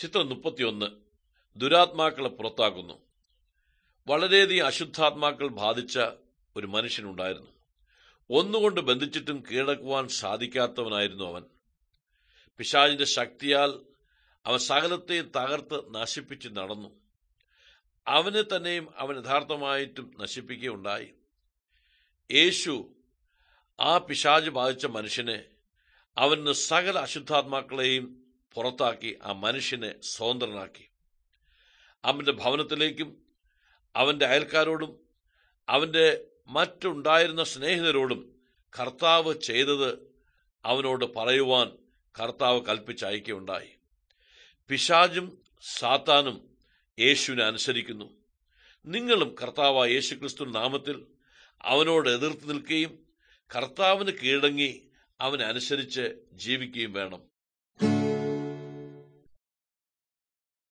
ചിത്രം 31. ദുരാത്മാക്കളെ പുറത്താക്കുന്നു. വളരെയധികം അശുദ്ധാത്മാക്കൾ ബാധിച്ച ഒരു മനുഷ്യനുണ്ടായിരുന്നു. ഒന്നുകൊണ്ട് ബന്ധിച്ചിട്ടും കീഴടക്കുവാൻ സാധിക്കാത്തവനായിരുന്നു അവൻ. പിശാചിന്റെ ശക്തിയാൽ അവൻ സകലത്തെ തകർത്ത് നശിപ്പിച്ച് നടന്നു. അവനെ തന്നെയും അവൻ യഥാർത്ഥമായിട്ടും നശിപ്പിക്കുകയുണ്ടായി. യേശു ആ പിശാച് ബാധിച്ച മനുഷ്യനെ, അവന് സകല അശുദ്ധാത്മാക്കളെയും പുറത്താക്കി ആ മനുഷ്യനെ സ്വതന്ത്രനാക്കി. അവന്റെ ഭവനത്തിലേക്കും അവന്റെ അയൽക്കാരോടും അവന്റെ മറ്റുണ്ടായിരുന്ന സ്നേഹിതരോടും കർത്താവ് ചെയ്തത് അവനോട് പറയുവാൻ കർത്താവ് കൽപ്പിച്ചയക്കുകയുണ്ടായി. പിശാചും സാത്താനും യേശുവിനെ അനുസരിക്കുന്നു. നിങ്ങളും കർത്താവായ യേശുക്രിസ്തു നാമത്തിൽ അവനോട് എതിർത്ത് നിൽക്കുകയും കർത്താവിന് കീഴടങ്ങി അവനെ അനുസരിച്ച് ജീവിക്കുകയും വേണം.